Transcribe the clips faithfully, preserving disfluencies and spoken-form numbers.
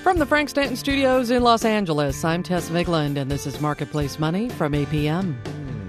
From the Frank Stanton Studios in Los Angeles, I'm Tess Vigland, and this is Marketplace Money from A P M.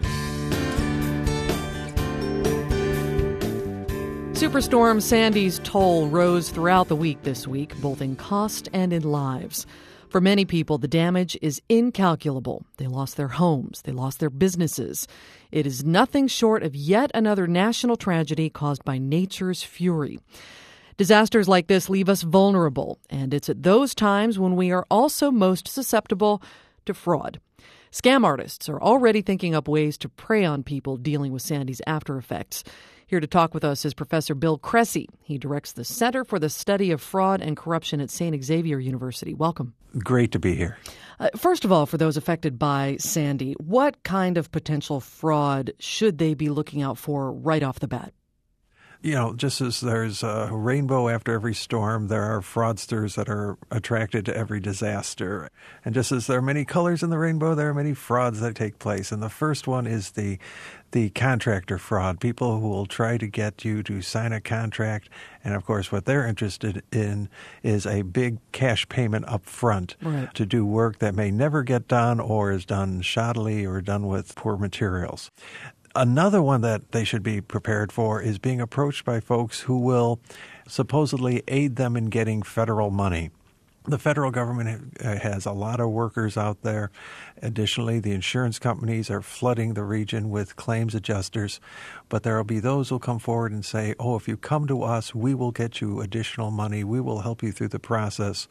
Superstorm Sandy's toll rose throughout the week this week, both in cost and in lives. For many people, the damage is incalculable. They lost their homes. They lost their businesses. It is nothing short of yet another national tragedy caused by nature's fury. Disasters like this leave us vulnerable, and it's at those times when we are also most susceptible to fraud. Scam artists are already thinking up ways to prey on people dealing with Sandy's after effects. Here to talk with us is Professor Bill Cressy. He directs the Center for the Study of Fraud and Corruption at Saint Xavier University. Welcome. Great to be here. Uh, first of all, for those affected by Sandy, what kind of potential fraud should they be looking out for right off the bat? You know, just as there's a rainbow after every storm, there are fraudsters that are attracted to every disaster. And just as there are many colors in the rainbow, there are many frauds that take place. And the first one is the the contractor fraud, people who will try to get you to sign a contract. And, of course, what they're interested in is a big cash payment up front right. to do work that may never get done or is done shoddily or done with poor materials. Another one that they should be prepared for is being approached by folks who will supposedly aid them in getting federal money. The federal government has a lot of workers out there. Additionally, the insurance companies are flooding the region with claims adjusters. But there will be those who will come forward and say, oh, if you come to us, we will get you additional money. We will help you through the process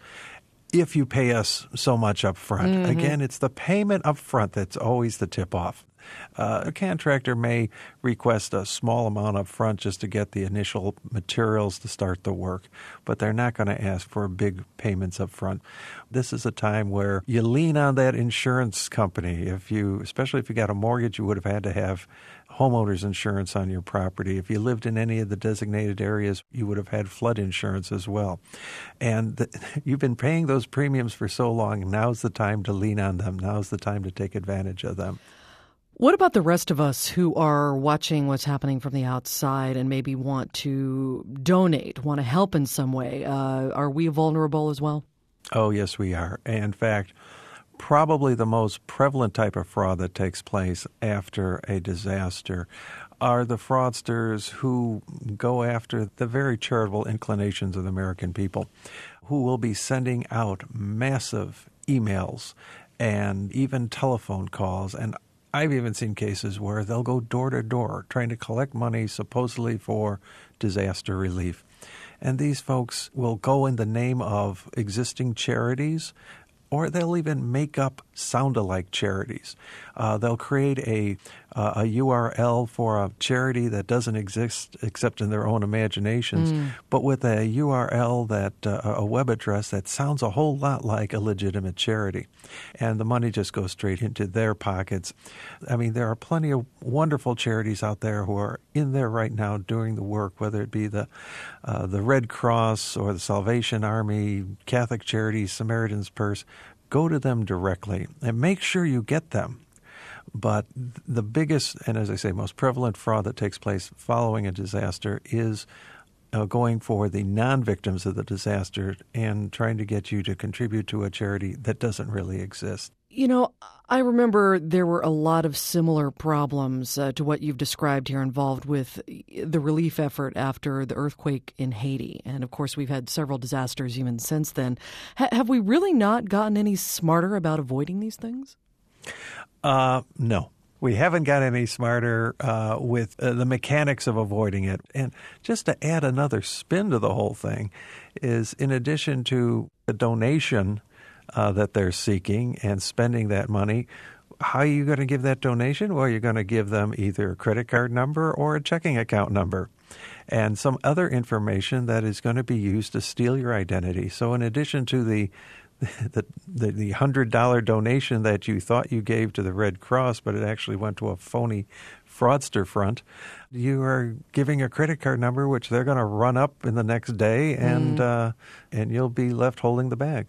if you pay us so much up front. Mm-hmm. Again, it's the payment up front that's always the tip-off. Uh, a contractor may request a small amount up front just to get the initial materials to start the work, but they're not going to ask for big payments up front. This is a time where you lean on that insurance company. If you, especially if you got a mortgage, you would have had to have homeowners insurance on your property. If you lived in any of the designated areas, you would have had flood insurance as well. And the, you've been paying those premiums for so long, now's the time to lean on them. Now's the time to take advantage of them. What about the rest of us who are watching what's happening from the outside and maybe want to donate, want to help in some way? Uh, are we vulnerable as well? Oh, yes, we are. In fact, probably the most prevalent type of fraud that takes place after a disaster are the fraudsters who go after the very charitable inclinations of the American people, who will be sending out massive emails and even telephone calls. And I've even seen cases where they'll go door to door trying to collect money supposedly for disaster relief. And these folks will go in the name of existing charities, or they'll even make up sound-alike charities. Uh, they'll create a uh, a U R L for a charity that doesn't exist except in their own imaginations, mm. but with a U R L, that uh, a web address that sounds a whole lot like a legitimate charity. And the money just goes straight into their pockets. I mean, there are plenty of wonderful charities out there who are in there right now doing the work, whether it be the uh, the Red Cross or the Salvation Army, Catholic Charities, Samaritan's Purse. Go to them directly and make sure you get them. But the biggest and, as I say, most prevalent fraud that takes place following a disaster is uh, going for the non-victims of the disaster and trying to get you to contribute to a charity that doesn't really exist. You know, I remember there were a lot of similar problems uh, to what you've described here involved with the relief effort after the earthquake in Haiti. And, of course, we've had several disasters even since then. H- have we really not gotten any smarter about avoiding these things? Uh, no. We haven't got any smarter uh, with uh, the mechanics of avoiding it. And just to add another spin to the whole thing is, in addition to a donation uh, that they're seeking and spending that money, how are you going to give that donation? Well, you're going to give them either a credit card number or a checking account number and some other information that is going to be used to steal your identity. So in addition to the the the, the one hundred dollars donation that you thought you gave to the Red Cross, but it actually went to a phony fraudster front, you are giving a credit card number which they're going to run up in the next day, and mm. uh, and you'll be left holding the bag.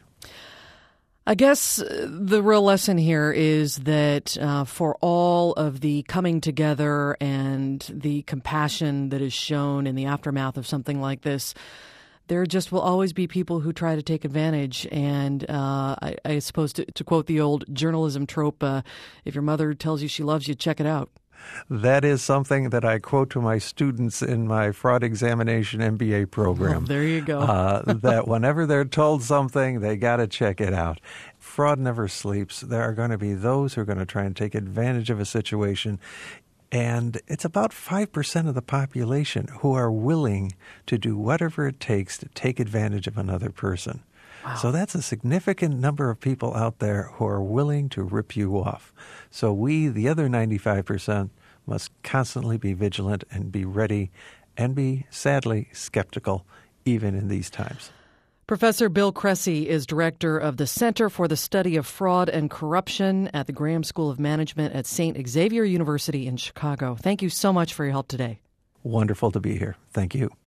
I guess the real lesson here is that uh, for all of the coming together and the compassion that is shown in the aftermath of something like this, there just will always be people who try to take advantage. And uh, I, I suppose to, to quote the old journalism trope, uh, if your mother tells you she loves you, check it out. That is something that I quote to my students in my fraud examination M B A program. Oh, there you go. uh, that whenever they're told something, they got to check it out. Fraud never sleeps. There are going to be those who are going to try and take advantage of a situation. And it's about five percent of the population who are willing to do whatever it takes to take advantage of another person. Wow. So that's a significant number of people out there who are willing to rip you off. So we, the other ninety-five percent, must constantly be vigilant and be ready and be, sadly, skeptical, even in these times. Professor Bill Cressy is director of the Center for the Study of Fraud and Corruption at the Graham School of Management at Saint Xavier University in Chicago. Thank you so much for your help today. Wonderful to be here. Thank you.